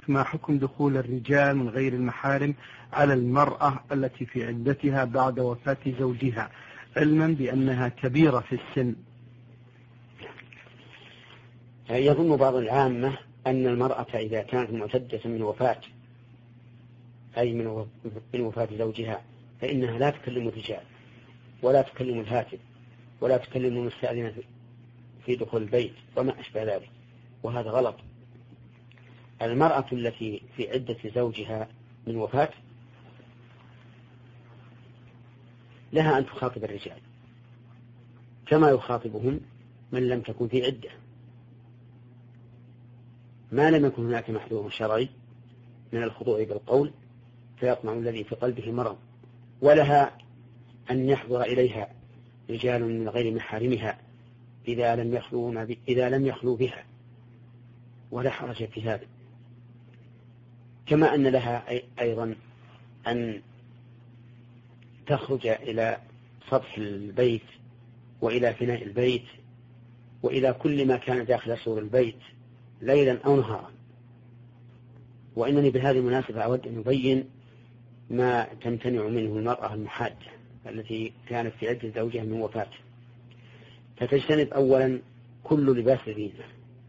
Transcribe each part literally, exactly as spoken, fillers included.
ما حكم دخول الرجال من غير المحارم على المرأة التي في عدتها بعد وفاة زوجها علما بأنها كبيرة في السن؟ يظن بعض العامة أن المرأة إذا كانت معتدة من وفاة أي من وفاة زوجها فإنها لا تكلم الرجال ولا تكلم الهاتف ولا تكلم المستأذنة في دخول البيت وما أشبه ذلك، وهذا غلط. المرأة التي في عدة زوجها من وفاة لها أن تخاطب الرجال كما يخاطبهم من لم تكن في عدة، ما لم يكن هناك محذور شرعي من الخضوع بالقول فيطمع الذي في قلبه مرض، ولها أن يحضر إليها رجال من غير محارمها إذا لم يخلوا إذا لم يخلوا بها، ولا حرج في هذا. كما أن لها أيضا أن تخرج إلى سطح البيت وإلى فناء البيت وإلى كل ما كان داخل سور البيت ليلا أو نهارا. وإنني بهذه المناسبة أود أن أبين ما تمتنع منه المرأة المحادة التي كانت في عدة زوجها من وفاة، فتجتنب أولا كل لباس زينة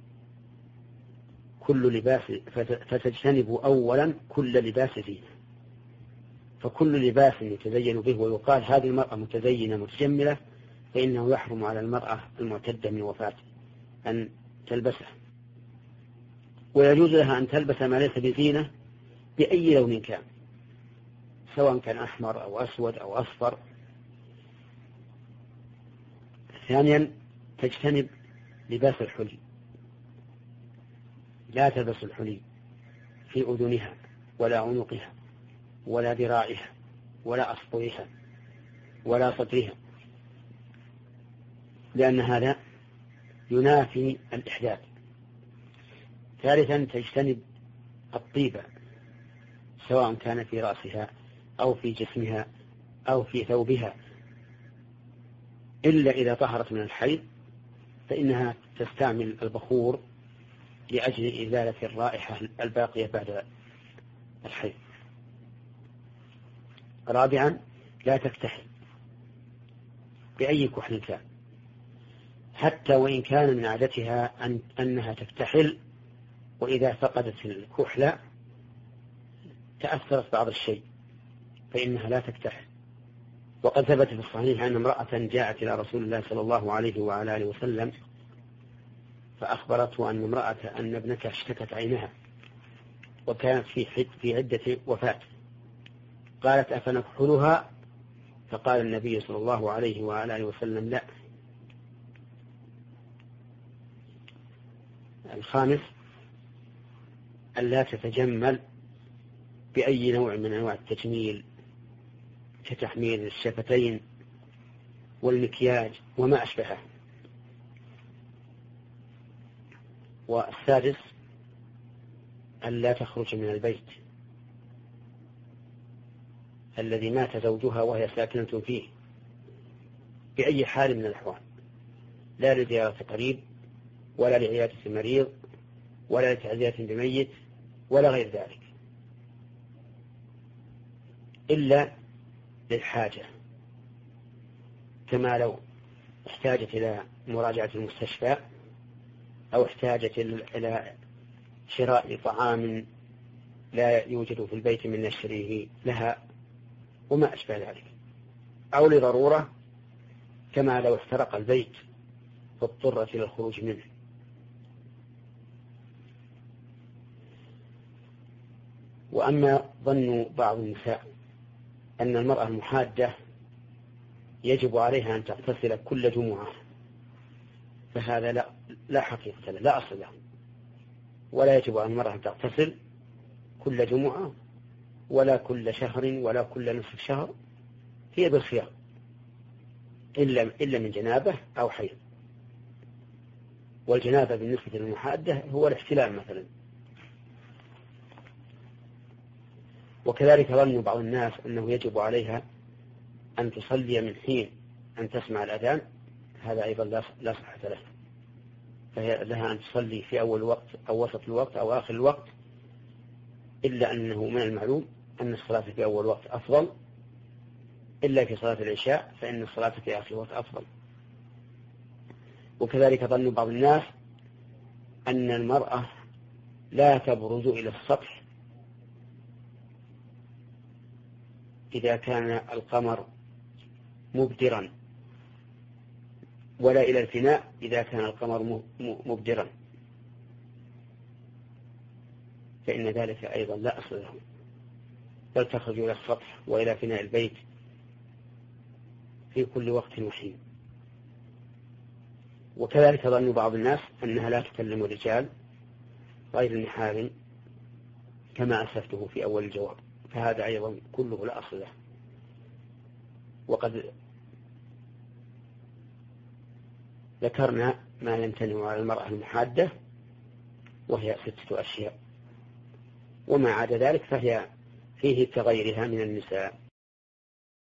كل لباس فتجتنب أولا كل لباس زينة، فكل لباس يتزين به ويقال هذه المرأة متزينة متجملة فإنه يحرم على المرأة المعتدة من وفاة أن تلبسه، ويجوز لها أن تلبس ما ليس بزينة بأي لون كان سواء كان أحمر أو أسود أو أصفر. ثانيا تجتنب لباس الحلي، لا تلبس الحلي في أذنها ولا عنقها ولا ذراعها ولا أصبعها ولا صدرها، لأن هذا ينافي الإحداث. ثالثا تجتنب الطيبة سواء كان في رأسها أو في جسمها أو في ثوبها، إلا إذا طهرت من الحيض فإنها تستعمل البخور لأجل إزالة الرائحة الباقية بعد الحيض. رابعا لا تكتحل بأي كحل كان، حتى وإن كان من عادتها أن أنها تكتحل، وإذا فقدت الكحل تأثرت بعض الشيء فإنها لا تكتحل. وقد ثبت في الصحيح أن امرأة جاءت إلى رسول الله صلى الله عليه وعلى آله وسلم فأخبرته أن امرأة أن ابنتها اشتكت عينها وكانت في حد في عدة وفاة، قالت أفنكحلها؟ فقال النبي صلى الله عليه وعلى آله وسلم لا. الخامس ألا تتجمل بأي نوع من أنواع التجميل كتحميل الشفتين والمكياج وما أشبهه. والسادس ألا تخرج من البيت الذي مات زوجها وهي ساكنة فيه بأي حال من الأحوال، لا لزيارة قريب ولا لعيادة مريض ولا لتعزية بميت ولا غير ذلك، إلا للحاجة، كما لو احتاجت إلى مراجعة المستشفى أو احتاجت إلى شراء طعام لا يوجد في البيت من نشره لها وما أشبه ذلك، أو لضرورة كما لو احترق البيت فاضطرت إلى الخروج منه. وأما ظن بعض النساء أن المرأة المحادة يجب عليها أن تغتسل كل جمعة فهذا لا, لا حقيقة له، لا أصل له، ولا يجب على المرأة أن تغتسل كل جمعة ولا كل شهر ولا كل نصف شهر، هي بالخيار إلا, إلا من جنابة أو حيض. والجنابة بالنسبة للمحادة هو الاحتلام مثلا. وكذلك ظن بعض الناس أنه يجب عليها أن تصلي من حين أن تسمع الأذان، هذا أيضا لا صحة له، فهي لها أن تصلي في أول وقت أو وسط الوقت أو آخر الوقت إلا أنه من المعلوم أن الصلاة في أول وقت أفضل، إلا في صلاة العشاء فإن الصلاة في آخر وقت أفضل. وكذلك ظن بعض الناس أن المرأة لا تبرز إلى السطح إذا كان القمر مبدرا، ولا إلى الفناء إذا كان القمر مبدرا، فإن ذلك أيضا لا أصل له، بل تخرج إلى السطح وإلى فناء البيت في كل وقت وحين. وكذلك ظن بعض الناس أنها لا تكلم الرجال غير المحارم كما أسفته في أول الجواب، فهذا أيضا كله لا أصل له. وقد ذكرنا ما يمتنع على المرأة المحادة وهي ستة أشياء، وما عدا ذلك فهي فيه كغيرها من النساء.